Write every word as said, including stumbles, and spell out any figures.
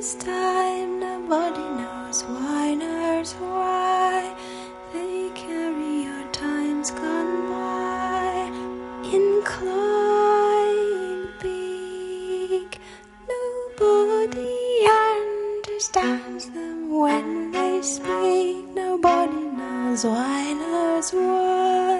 this time nobody knows why, knows why they carry your times gone by. Inclined peak, nobody understands them when they speak. Nobody knows why, knows why.